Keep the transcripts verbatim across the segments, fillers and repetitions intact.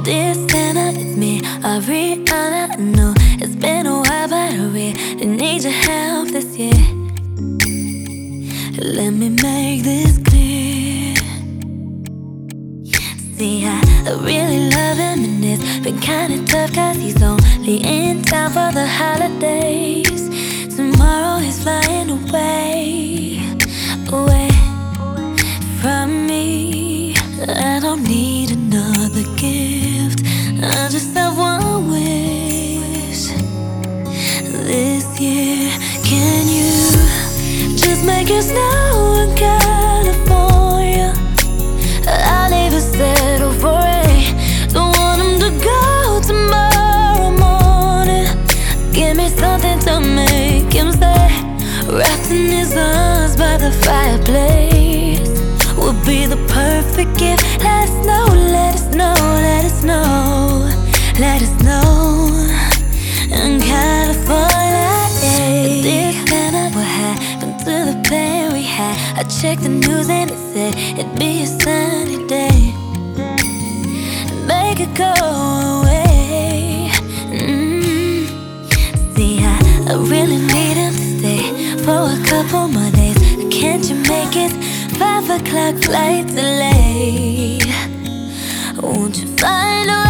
Dear Santa, it's me, Ariana. I know it's been a while, but I really need your help this year. Let me make this clear. See, I really love him, and it's been kinda tough, cause he's only in town for the holidays. Tomorrow he's flying away, away from me. I don't need another gift, I just have one wish this year. Can you just make it snow in California? I'll even settle for rain. Don't want him to go tomorrow morning. Give me something to make him stay. Wrapped in his arms by the fireplace would be the perfect gift. Let us know, let us know, let us know, let us know. In California, yeah. Dear Santa, what happened to the plan we had? I checked the news and it said it'd be a sunny day. Make it go away. mm. See, I, I really need him to stay for a couple more days. Can't you make it five o'clock flight delay? Won't you find a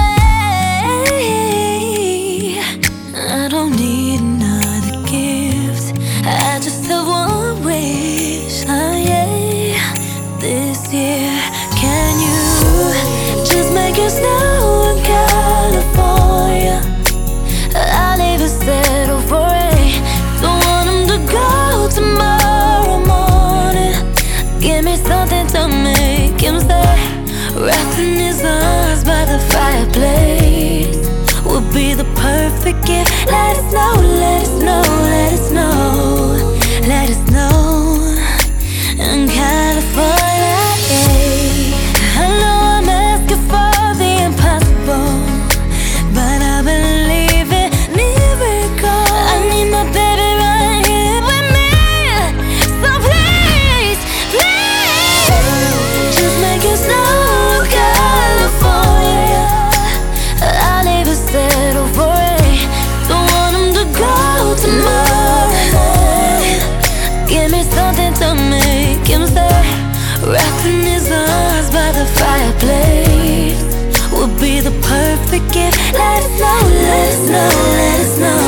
way? I don't need another gift, I just have one wish. Oh yeah, this year. Can you just make it snow in California? I'll even settle for rain. Don't want him to go tomorrow morning. Give me something to make him stay. Wrapped in his arms by the fireplace would be the perfect gift. Let us know, let us know, let us know, let us know. In California, yeah. I know I'm asking for the impossible, but I believe in miracles. I need my baby right here with me, so please, please, just make it snow in California. I'll even settle for it. Don't want him to go tomorrow morning. Give me something to make him stay. Wrapped in his arms by the fireplace would be the perfect gift. Let us know, let us know, let us know.